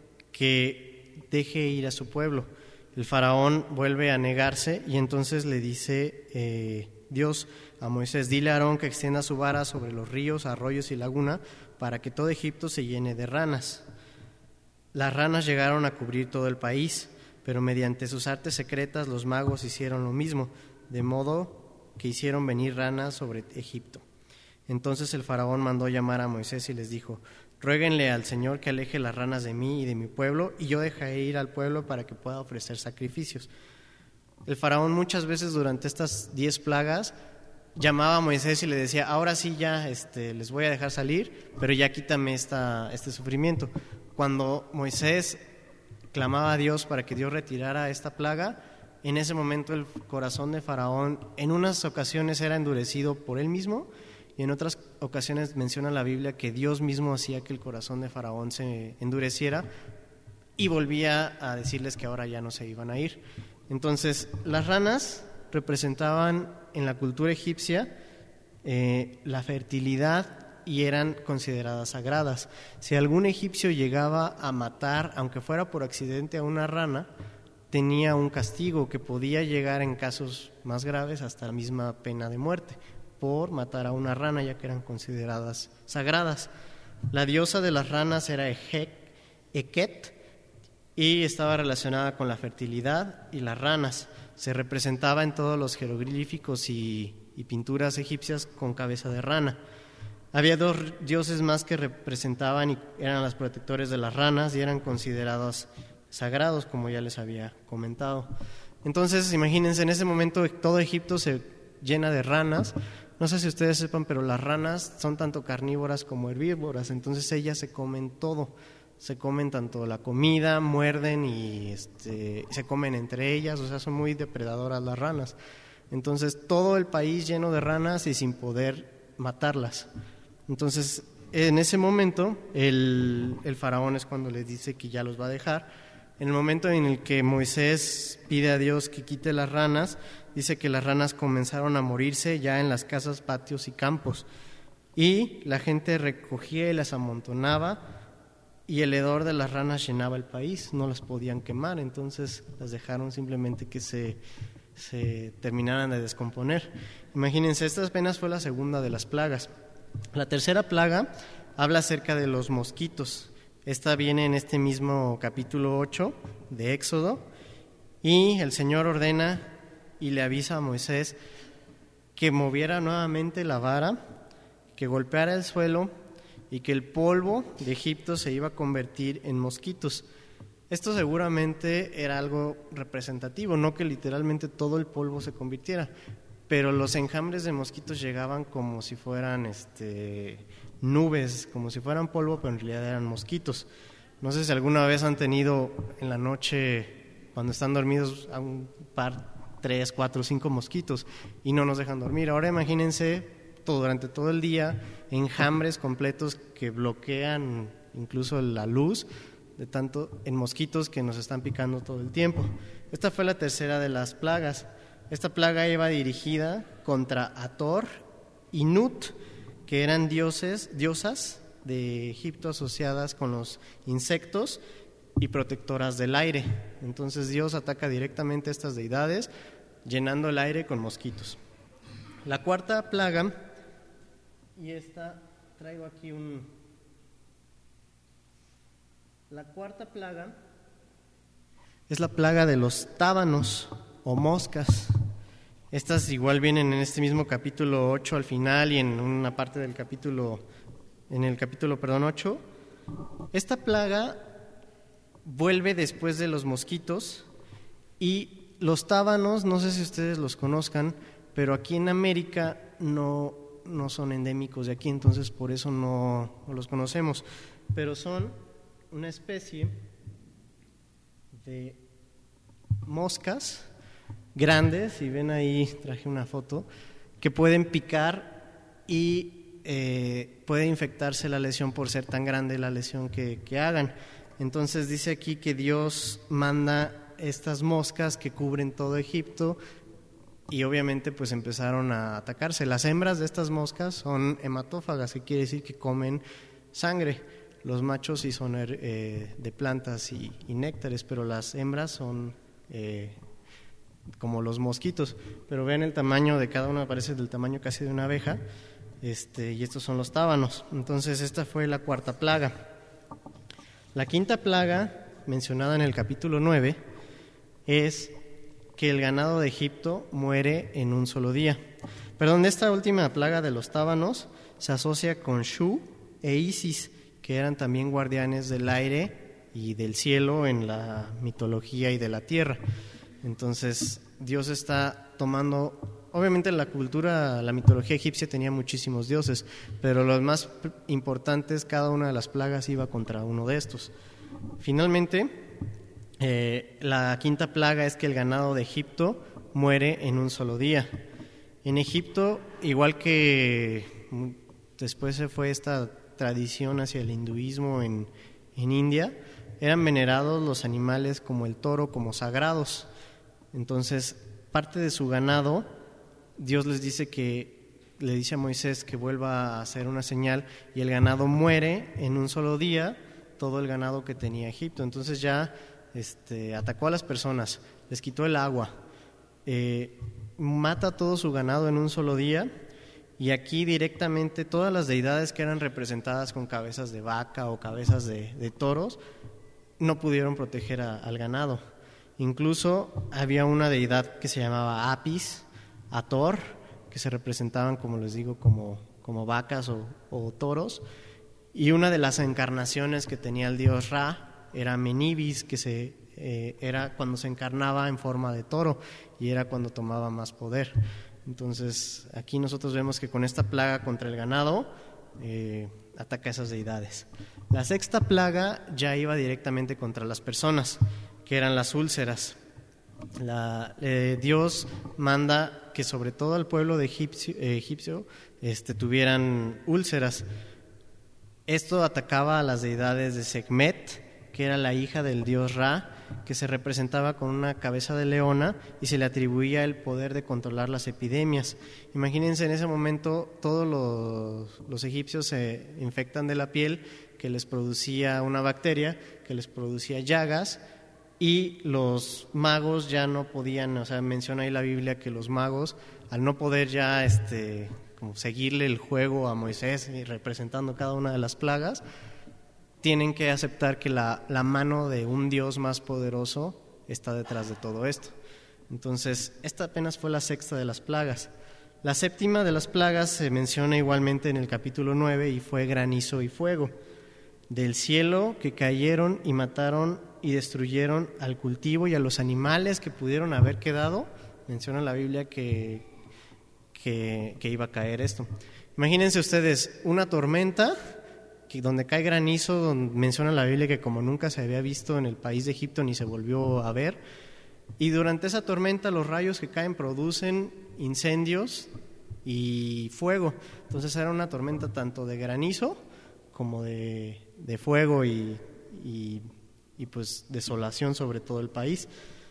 que deje ir a su pueblo. El faraón vuelve a negarse y entonces le dice eh, Dios a Moisés: dile a Aarón que extienda su vara sobre los ríos, arroyos y laguna para que todo Egipto se llene de ranas. Las ranas llegaron a cubrir todo el país, pero mediante sus artes secretas los magos hicieron lo mismo, de modo que hicieron venir ranas sobre Egipto. Entonces el faraón mandó llamar a Moisés y les dijo: ruéguenle al Señor que aleje las ranas de mí y de mi pueblo, y yo dejaré ir al pueblo para que pueda ofrecer sacrificios. El faraón muchas veces durante estas diez plagas llamaba a Moisés y le decía: ahora sí ya este, les voy a dejar salir, pero ya quítame esta, este sufrimiento. Cuando Moisés clamaba a Dios para que Dios retirara esta plaga, en ese momento el corazón de faraón en unas ocasiones era endurecido por él mismo, y en otras ocasiones menciona la Biblia que Dios mismo hacía que el corazón de faraón se endureciera y volvía a decirles que ahora ya no se iban a ir. Entonces, las ranas representaban en la cultura egipcia eh, la fertilidad y eran consideradas sagradas. Si algún egipcio llegaba a matar, aunque fuera por accidente, a una rana, tenía un castigo que podía llegar en casos más graves hasta la misma pena de muerte por matar a una rana, ya que eran consideradas sagradas. La diosa de las ranas era Eket y estaba relacionada con la fertilidad y las ranas. Se representaba en todos los jeroglíficos y, y pinturas egipcias con cabeza de rana. Había dos dioses más que representaban y eran los protectores de las ranas y eran considerados sagrados, como ya les había comentado. Entonces, imagínense, en ese momento todo Egipto se llena de ranas. No sé si ustedes sepan, pero las ranas son tanto carnívoras como herbívoras, entonces ellas se comen todo. Se comen tanto la comida, muerden y este, se comen entre ellas, o sea, son muy depredadoras las ranas. Entonces, todo el país lleno de ranas y sin poder matarlas. Entonces, en ese momento, el, el faraón es cuando les dice que ya los va a dejar. En el momento en el que Moisés pide a Dios que quite las ranas, dice que las ranas comenzaron a morirse ya en las casas, patios y campos. Y la gente recogía y las amontonaba, y el hedor de las ranas llenaba el país, no las podían quemar, entonces las dejaron simplemente que se, se terminaran de descomponer. Imagínense, esta apenas fue la segunda de las plagas. La tercera plaga habla acerca de los mosquitos. Esta viene en este mismo capítulo ocho de Éxodo, y el Señor ordena y le avisa a Moisés que moviera nuevamente la vara, que golpeara el suelo y que el polvo de Egipto se iba a convertir en mosquitos. Esto seguramente era algo representativo, no que literalmente todo el polvo se convirtiera, pero los enjambres de mosquitos llegaban como si fueran este, nubes, como si fueran polvo, pero en realidad eran mosquitos. No sé si alguna vez han tenido en la noche, cuando están dormidos, a un par, tres, cuatro, cinco mosquitos y no nos dejan dormir. Ahora imagínense todo, durante todo el día, enjambres completos que bloquean incluso la luz de tanto en mosquitos que nos están picando todo el tiempo. Esta fue la tercera de las plagas. Esta plaga iba dirigida contra Hathor y Nut, que eran dioses, diosas de Egipto asociadas con los insectos y protectoras del aire. Entonces Dios ataca directamente a estas deidades, llenando el aire con mosquitos. La cuarta plaga, y esta traigo aquí un... La cuarta plaga es la plaga de los tábanos o moscas. Estas igual vienen en este mismo capítulo ocho al final y en una parte del capítulo, en el capítulo, perdón, ocho. Esta plaga vuelve después de los mosquitos, y los tábanos, no sé si ustedes los conozcan, pero aquí en América no, no son endémicos de aquí, entonces por eso no, no los conocemos, pero son una especie de moscas grandes, si ven ahí traje una foto, que pueden picar y eh, puede infectarse la lesión por ser tan grande la lesión que, que hagan. Entonces dice aquí que Dios manda estas moscas que cubren todo Egipto y obviamente pues empezaron a atacarse. Las hembras de estas moscas son hematófagas, que quiere decir que comen sangre. Los machos sí son eh, de plantas y, y néctares, pero las hembras son eh, como los mosquitos. Pero vean el tamaño de cada una, parece del tamaño casi de una abeja, este, y estos son los tábanos. Entonces esta fue la cuarta plaga. La quinta plaga, mencionada en el capítulo nueve, es que el ganado de Egipto muere en un solo día. Perdón, esta última plaga de los tábanos se asocia con Shu e Isis, que eran también guardianes del aire y del cielo en la mitología y de la tierra. Entonces, Dios está tomando, obviamente la cultura, la mitología egipcia tenía muchísimos dioses, pero los más importantes, cada una de las plagas iba contra uno de estos. Finalmente, eh, la quinta plaga es que el ganado de Egipto muere en un solo día. En Egipto, igual que después se fue esta tradición hacia el hinduismo en, en India, eran venerados los animales como el toro como sagrados. Entonces, parte de su ganado, Dios les dice que, le dice a Moisés que vuelva a hacer una señal y el ganado muere en un solo día, todo el ganado que tenía Egipto. Entonces ya este, atacó a las personas, les quitó el agua, eh, mata todo su ganado en un solo día. Y aquí directamente todas las deidades que eran representadas con cabezas de vaca o cabezas de, de toros no pudieron proteger a, al ganado. Incluso había una deidad que se llamaba Apis, Hathor, que se representaban, como les digo, como, como vacas o, o toros. Y una de las encarnaciones que tenía el dios Ra era Menibis, que se, eh, era cuando se encarnaba en forma de toro y era cuando tomaba más poder. Entonces, aquí nosotros vemos que con esta plaga contra el ganado eh, ataca a esas deidades. La sexta plaga ya iba directamente contra las personas, que eran las úlceras. La, eh, Dios manda que sobre todo al pueblo de egipcio, eh, egipcio este, tuvieran úlceras. Esto atacaba a las deidades de Sekhmet, que era la hija del dios Ra, que se representaba con una cabeza de leona y se le atribuía el poder de controlar las epidemias. Imagínense, en ese momento todos los, los egipcios se infectan de la piel que les producía una bacteria, que les producía llagas, y los magos ya no podían, o sea, menciona ahí la Biblia que los magos, al no poder ya este, como seguirle el juego a Moisés y representando cada una de las plagas, tienen que aceptar que la, la mano de un Dios más poderoso está detrás de todo esto. Entonces, esta apenas fue la sexta de las plagas. La séptima de las plagas se menciona igualmente en el capítulo nueve y fue granizo y fuego. Del cielo que cayeron y mataron y destruyeron al cultivo y a los animales que pudieron haber quedado. Menciona la Biblia que, que, que iba a caer esto. Imagínense ustedes una tormenta donde cae granizo, donde menciona la Biblia que como nunca se había visto en el país de Egipto ni se volvió a ver, y durante esa tormenta los rayos que caen producen incendios y fuego. Entonces era una tormenta tanto de granizo como de, de fuego y, y, y pues desolación sobre todo el país.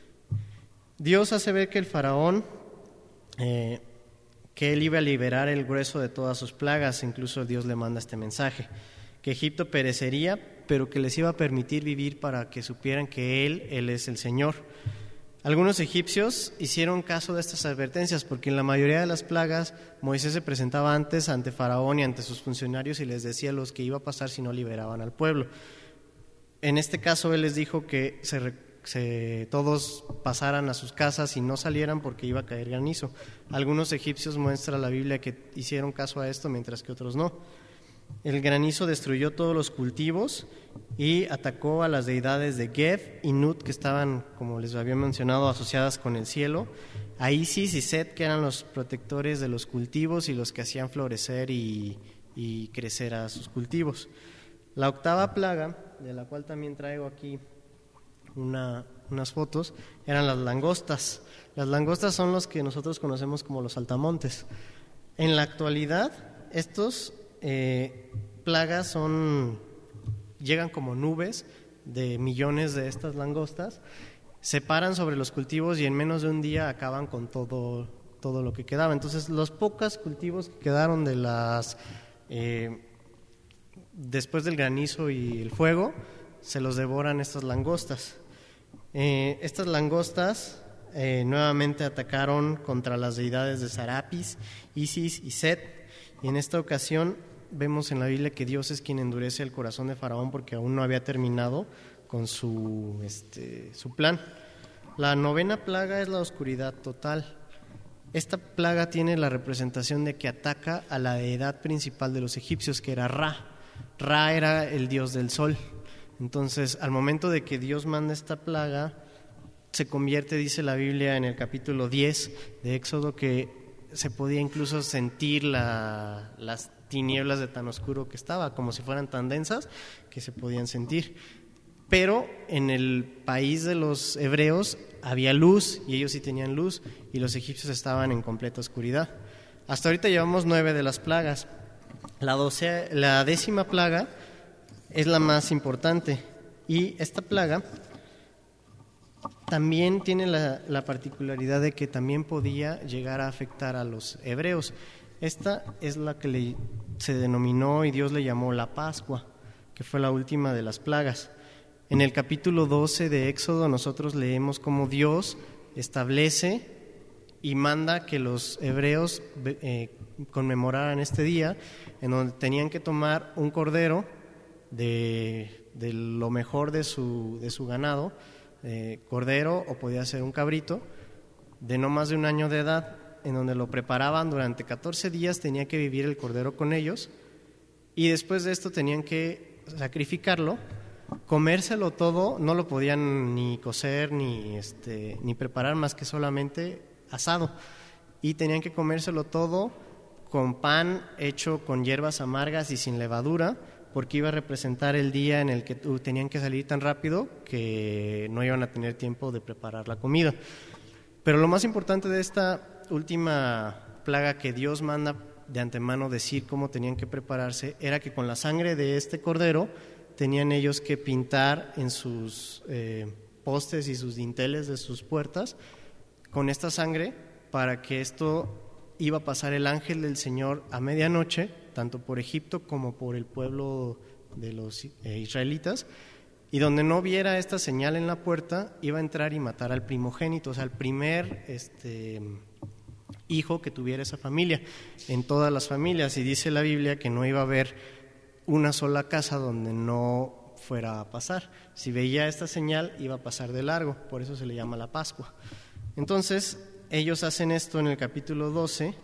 Dios hace ver que el faraón eh, que él iba a liberar el grueso de todas sus plagas, incluso Dios le manda este mensaje, que Egipto perecería, pero que les iba a permitir vivir para que supieran que Él, Él es el Señor. Algunos egipcios hicieron caso de estas advertencias, porque en la mayoría de las plagas Moisés se presentaba antes ante Faraón y ante sus funcionarios y les decía lo que iba a pasar si no liberaban al pueblo. En este caso Él les dijo que se, se, todos pasaran a sus casas y no salieran porque iba a caer granizo. Algunos egipcios, muestra la Biblia, que hicieron caso a esto, mientras que otros no. El granizo destruyó todos los cultivos y atacó a las deidades de Geb y Nut, que estaban, como les había mencionado, asociadas con el cielo, a Isis y Set, que eran los protectores de los cultivos y los que hacían florecer y, y crecer a sus cultivos. La octava plaga, de la cual también traigo aquí una, unas fotos, eran las langostas. Las langostas son los que nosotros conocemos como los saltamontes. En la actualidad, estos eh, plagas son, llegan como nubes de millones de estas langostas, se paran sobre los cultivos y en menos de un día acaban con todo, todo lo que quedaba. Entonces, los pocos cultivos que quedaron de las eh, después del granizo y el fuego, se los devoran estas langostas. Eh, estas langostas eh, nuevamente atacaron contra las deidades de Serapis, Isis y Set, y en esta ocasión vemos en la Biblia que Dios es quien endurece el corazón de Faraón porque aún no había terminado con su, este, su plan. La novena plaga es la oscuridad total. Esta plaga tiene la representación de que ataca a la deidad principal de los egipcios, que era Ra. Ra era el dios del sol. Entonces, al momento de que Dios manda esta plaga, se convierte, dice la Biblia en el capítulo diez de Éxodo, que se podía incluso sentir la, las tinieblas de tan oscuro que estaba, como si fueran tan densas que se podían sentir. Pero en el país de los hebreos había luz, y ellos sí tenían luz, y los egipcios estaban en completa oscuridad. Hasta ahorita llevamos nueve de las plagas. La, doce, la décima plaga es la más importante, y esta plaga también tiene la, la particularidad de que también podía llegar a afectar a los hebreos. Esta es la que le, se denominó y Dios le llamó la Pascua, que fue la última de las plagas. En el capítulo doce de Éxodo nosotros leemos cómo Dios establece y manda que los hebreos eh, conmemoraran este día, en donde tenían que tomar un cordero de, de lo mejor de su, de su ganado, eh, cordero o podía ser un cabrito, de no más de un año de edad, en donde lo preparaban durante catorce días, tenía que vivir el cordero con ellos, y después de esto tenían que sacrificarlo, comérselo todo, no lo podían ni cocer ni, este, ni preparar más que solamente asado, y tenían que comérselo todo con pan hecho con hierbas amargas y sin levadura, porque iba a representar el día en el que uh, tenían que salir tan rápido que no iban a tener tiempo de preparar la comida. Pero lo más importante de esta última plaga, que Dios manda de antemano decir cómo tenían que prepararse, era que con la sangre de este cordero tenían ellos que pintar en sus eh, postes y sus dinteles de sus puertas con esta sangre, para que esto iba a pasar el ángel del Señor a medianoche, tanto por Egipto como por el pueblo de los eh, israelitas, y donde no viera esta señal en la puerta, iba a entrar y matar al primogénito, o sea, al primer este, hijo que tuviera esa familia, en todas las familias. Y dice la Biblia que no iba a haber una sola casa donde no fuera a pasar. Si veía esta señal, iba a pasar de largo, por eso se le llama la Pascua. Entonces, ellos hacen esto en el capítulo doce,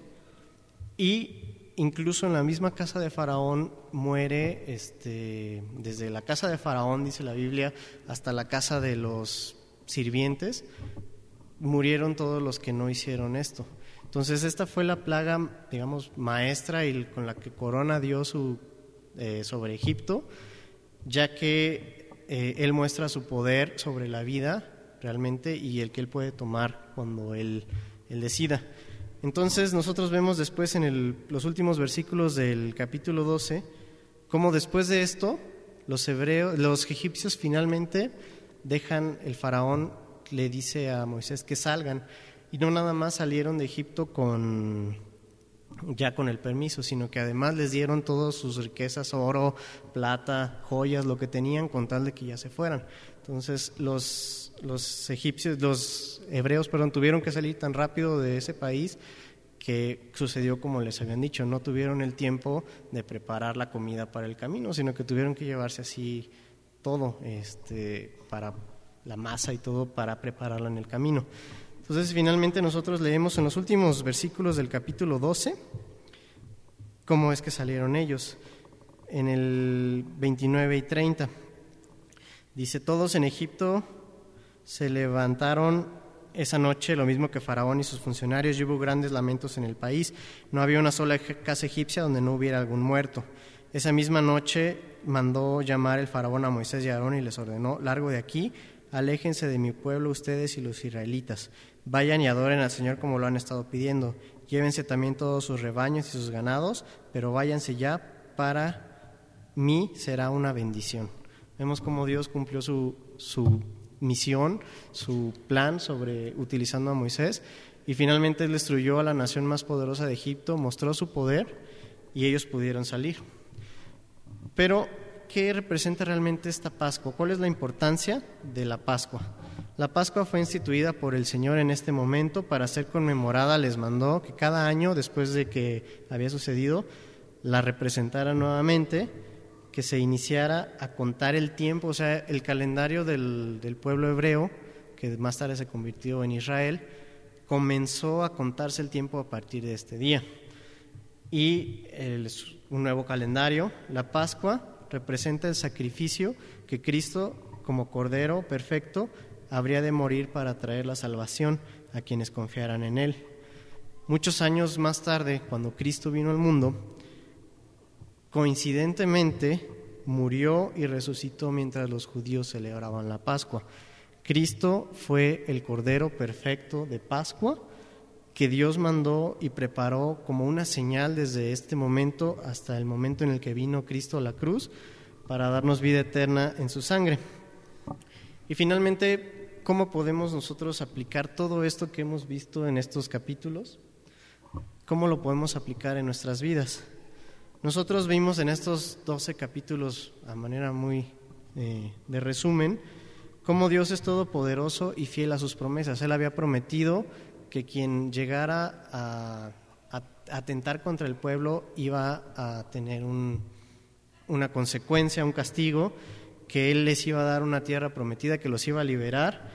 y incluso en la misma casa de Faraón muere, este, desde la casa de Faraón, dice la Biblia, hasta la casa de los sirvientes, murieron todos los que no hicieron esto. Entonces, esta fue la plaga, digamos, maestra, y con la que corona Dios su, eh, sobre Egipto, ya que eh, Él muestra su poder sobre la vida realmente, y el que Él puede tomar cuando Él, él decida. Entonces nosotros vemos después en el, los últimos versículos del capítulo doce, cómo después de esto los hebreos, los egipcios finalmente dejan, el faraón le dice a Moisés que salgan, y no nada más salieron de Egipto con ya con el permiso, sino que además les dieron todas sus riquezas, oro, plata, joyas, lo que tenían, con tal de que ya se fueran. Entonces los, los egipcios, los hebreos, perdón, tuvieron que salir tan rápido de ese país que sucedió como les habían dicho, no tuvieron el tiempo de preparar la comida para el camino, sino que tuvieron que llevarse así todo, este, para la masa y todo para prepararla en el camino. Entonces, finalmente nosotros leemos en los últimos versículos del capítulo doce cómo es que salieron ellos. En el veintinueve y treinta dice: todos en Egipto se levantaron esa noche, lo mismo que Faraón y sus funcionarios, y hubo grandes lamentos en el país. No había una sola casa egipcia donde no hubiera algún muerto. Esa misma noche mandó llamar el Faraón a Moisés y a Aarón y les ordenó: largo de aquí, aléjense de mi pueblo ustedes y los israelitas. Vayan y adoren al Señor como lo han estado pidiendo. Llévense también todos sus rebaños y sus ganados, pero váyanse ya, para mí será una bendición. Vemos cómo Dios cumplió su, su misión, su plan sobre utilizando a Moisés, y finalmente él destruyó a la nación más poderosa de Egipto, mostró su poder y ellos pudieron salir. Pero, ¿qué representa realmente esta Pascua? ¿Cuál es la importancia de la Pascua? La Pascua fue instituida por el Señor en este momento para ser conmemorada. Les mandó que cada año, después de que había sucedido, la representara nuevamente, que se iniciara a contar el tiempo, o sea, el calendario del, del pueblo hebreo, que más tarde se convirtió en Israel, comenzó a contarse el tiempo a partir de este día. Y el, un nuevo calendario, la Pascua, representa el sacrificio que Cristo, como Cordero perfecto, habría de morir para traer la salvación a quienes confiaran en Él. Muchos años más tarde, cuando Cristo vino al mundo, coincidentemente murió y resucitó mientras los judíos celebraban la Pascua. Cristo fue el Cordero perfecto de Pascua que Dios mandó y preparó como una señal desde este momento hasta el momento en el que vino Cristo a la cruz para darnos vida eterna en su sangre. Y finalmente, ¿cómo podemos nosotros aplicar todo esto que hemos visto en estos capítulos? ¿Cómo lo podemos aplicar en nuestras vidas? Nosotros vimos en estos doce capítulos, a manera muy eh, de resumen, cómo Dios es todopoderoso y fiel a sus promesas. Él había prometido que quien llegara a, a, a atentar contra el pueblo iba a tener un, una consecuencia, un castigo, que Él les iba a dar una tierra prometida, que los iba a liberar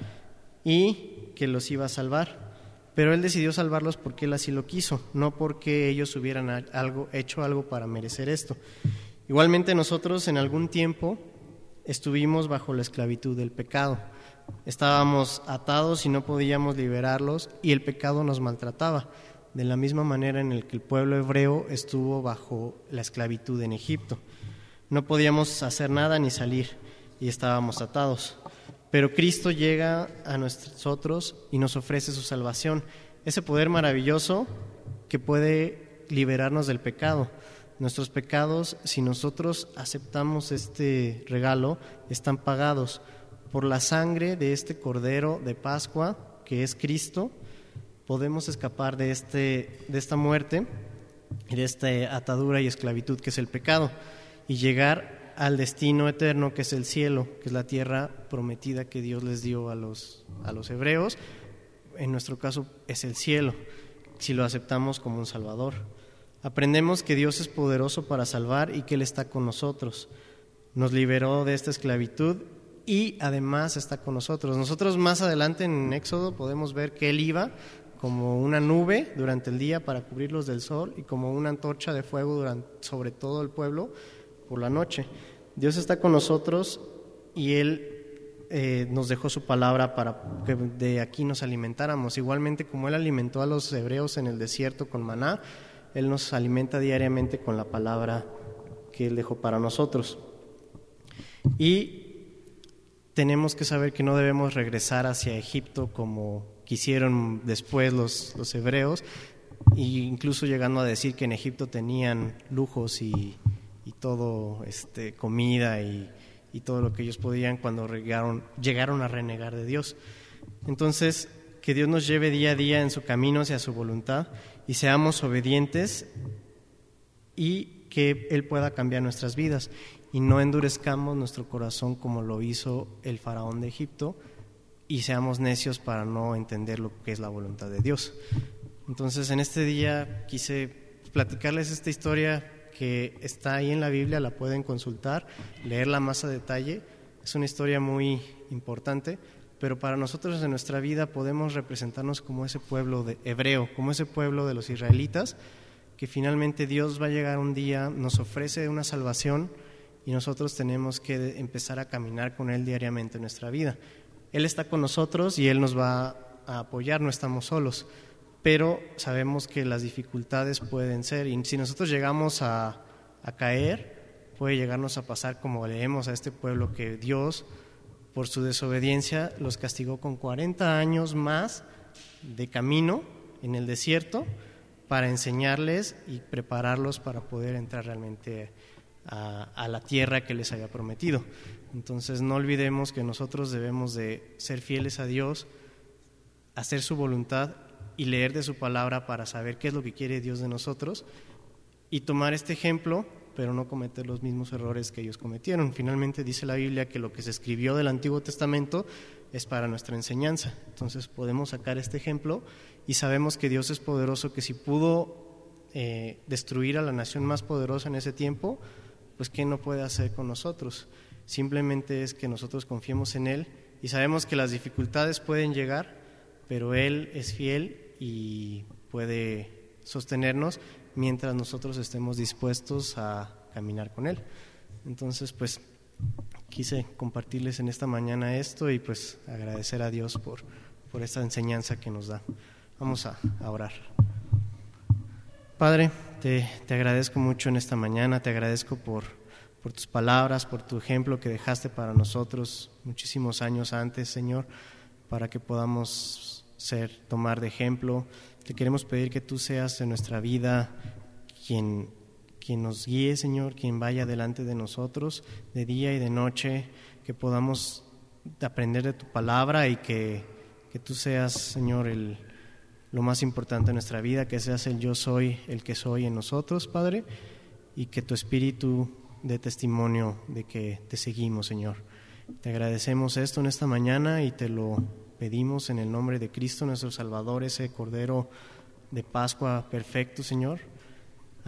y que los iba a salvar. Pero Él decidió salvarlos porque Él así lo quiso, no porque ellos hubieran algo, hecho algo para merecer esto. Igualmente nosotros en algún tiempo estuvimos bajo la esclavitud del pecado. Estábamos atados y no podíamos liberarlos y el pecado nos maltrataba, de la misma manera en el que el pueblo hebreo estuvo bajo la esclavitud en Egipto. No podíamos hacer nada ni salir y estábamos atados. Pero Cristo llega a nosotros y nos ofrece su salvación, ese poder maravilloso que puede liberarnos del pecado. Nuestros pecados, si nosotros aceptamos este regalo, están pagados por la sangre de este Cordero de Pascua, que es Cristo. Podemos escapar de, este, de esta muerte y de esta atadura y esclavitud que es el pecado y llegar al destino eterno que es el cielo, que es la tierra prometida que Dios les dio a los, a los hebreos. En nuestro caso es el cielo, si lo aceptamos como un Salvador. Aprendemos que Dios es poderoso para salvar y que Él está con nosotros. Nos liberó de esta esclavitud y además está con nosotros. Nosotros más adelante en Éxodo podemos ver que Él iba como una nube durante el día para cubrirlos del sol y como una antorcha de fuego durante, sobre todo el pueblo por la noche. Dios está con nosotros y Él eh, nos dejó su palabra para que de aquí nos alimentáramos. Igualmente como Él alimentó a los hebreos en el desierto con maná, Él nos alimenta diariamente con la palabra que Él dejó para nosotros. Y tenemos que saber que no debemos regresar hacia Egipto como quisieron después los, los hebreos, e incluso llegando a decir que en Egipto tenían lujos y y todo, este, comida y, y todo lo que ellos podían cuando llegaron, llegaron a renegar de Dios. Entonces, que Dios nos lleve día a día en su camino hacia su voluntad y seamos obedientes y que Él pueda cambiar nuestras vidas y no endurezcamos nuestro corazón como lo hizo el faraón de Egipto y seamos necios para no entender lo que es la voluntad de Dios. Entonces, en este día quise platicarles esta historia que está ahí en la Biblia, la pueden consultar, leerla más a detalle. Es una historia muy importante, pero para nosotros en nuestra vida podemos representarnos como ese pueblo de hebreo, como ese pueblo de los israelitas, que finalmente Dios va a llegar un día, nos ofrece una salvación y nosotros tenemos que empezar a caminar con Él diariamente en nuestra vida. Él está con nosotros y Él nos va a apoyar, no estamos solos. Pero sabemos que las dificultades pueden ser, y si nosotros llegamos a, a caer, puede llegarnos a pasar como leemos a este pueblo, que Dios por su desobediencia los castigó con cuarenta años más de camino en el desierto para enseñarles y prepararlos para poder entrar realmente a, a la tierra que les había prometido. Entonces no olvidemos que nosotros debemos de ser fieles a Dios, hacer su voluntad y leer de su palabra para saber qué es lo que quiere Dios de nosotros y tomar este ejemplo, pero no cometer los mismos errores que ellos cometieron. Finalmente dice la Biblia que lo que se escribió del Antiguo Testamento es para nuestra enseñanza. Entonces podemos sacar este ejemplo y sabemos que Dios es poderoso, que si pudo eh, destruir a la nación más poderosa en ese tiempo, pues ¿qué no puede hacer con nosotros? Simplemente es que nosotros confiemos en Él y sabemos que las dificultades pueden llegar, pero Él es fiel y puede sostenernos mientras nosotros estemos dispuestos a caminar con Él. Entonces, pues, quise compartirles en esta mañana esto y pues agradecer a Dios por, por esta enseñanza que nos da. Vamos a, a orar. Padre, te, te agradezco mucho en esta mañana, te agradezco por, por tus palabras, por tu ejemplo que dejaste para nosotros muchísimos años antes, Señor, para que podamos ser, tomar de ejemplo. Te queremos pedir que tú seas en nuestra vida quien, quien nos guíe, Señor, quien vaya delante de nosotros de día y de noche, que podamos aprender de tu palabra y que, que tú seas, Señor, el, lo más importante en nuestra vida, que seas el yo soy, el que soy en nosotros, Padre, y que tu Espíritu dé testimonio de que te seguimos, Señor. Te agradecemos esto en esta mañana y te lo pedimos en el nombre de Cristo, nuestro Salvador, ese Cordero de Pascua perfecto, Señor.